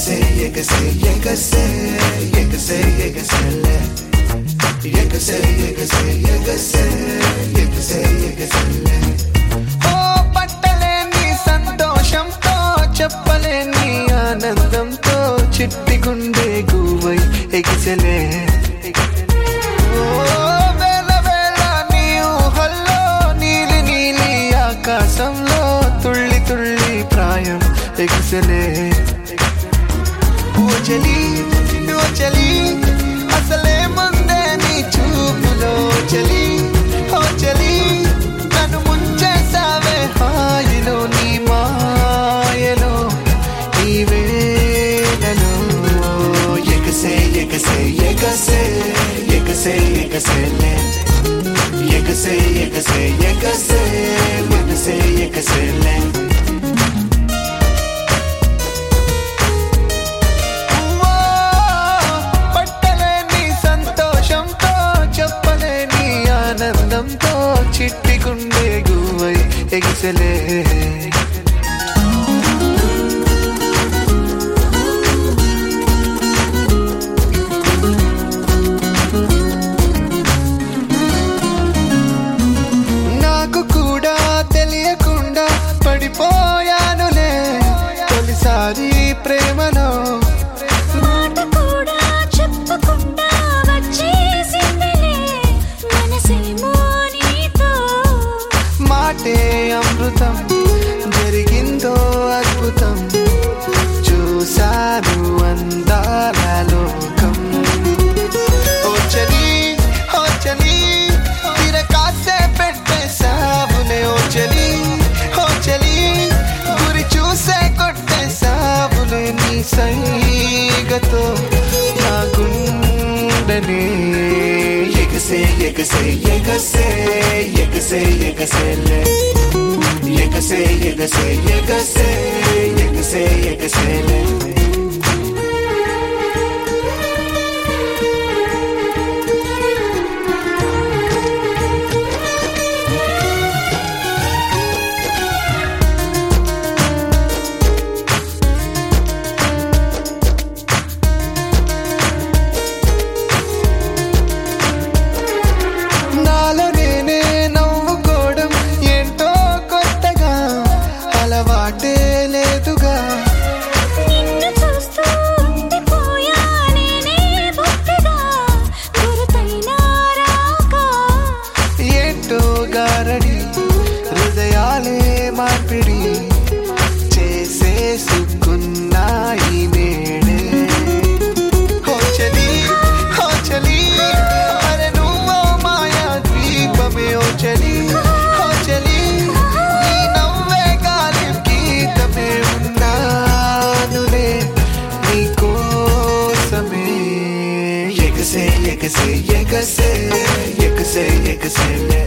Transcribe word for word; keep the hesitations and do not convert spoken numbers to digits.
ఎగసే ఎగసే ఎగసే ఎగసే ఎగసెలే ఎగసే ఎగసే ఎగసే ఎగసే ఎగసెలే ఓ పట్టలేని సంతోషంతో చెప్పలేని ఆనందంతో చిట్టి గుండె గువై ఎగిసెలే ఓ వేల వేల నీ ఊహల్లో నీలి నీలి ఆకాశంలో తుళ్ళి తుళ్ళి ప్రాయం ఎగిసెలే ఓ చలి ఓ చలి అసలే ముందే నీ చూపులో చలి ఓ చలి నన్ను ముంచేసావే హాయిలో నీ మాయలో నీ వేళలో ఎగసే ఎగసే ఎగసే ఎగసే ఎగసెలే ఎగసే ఎగసే ఎగసే ఎగసే ఎగసెలే ఆనందంతో చిట్టి గుండె గువై ఎగిసెలే నాకు కూడా తెలియకుండా పడిపోయానులే తొలిసారి ప్రేమలో మాటే అమృతం జరిగిందో అద్భుతం చూశాను అందాల లోకం ఓ చలి ఓ చలి తీర కాసే పెట్టేసావులే ఓ చలి ఓ చలి గురి చూసే కొట్టేసావులే నీ సైగతో నా గుండెనే ఎగసే ఎగసే ఎగసే ఎగసే ఎగసెలే ఎగసే ఎగసే ఎగసే ఎగసే ఎగసెలే నాలో నేనే నవ్వుకోవడం ఏంటో కొత్తగా అలవాటే లేదుగా నిన్ను చూస్తూ ఉండిపోయా నేనే బొత్తిగా గురుతైనా రాక ఏంటో గారడి హృదయాలే మార్పిడి చేసేసుకున్నాయి నేడే ఓ చలి ఓ చలి అరే నువ్వో మాయా ద్వీపమే ఓ చలి ఓ చలి నీ నవ్వే గాలి గీతమే ఉన్నానులే నీ కోసమే ఎగసే ఎగసే ఎగసే ఎగసే ఎగసెలే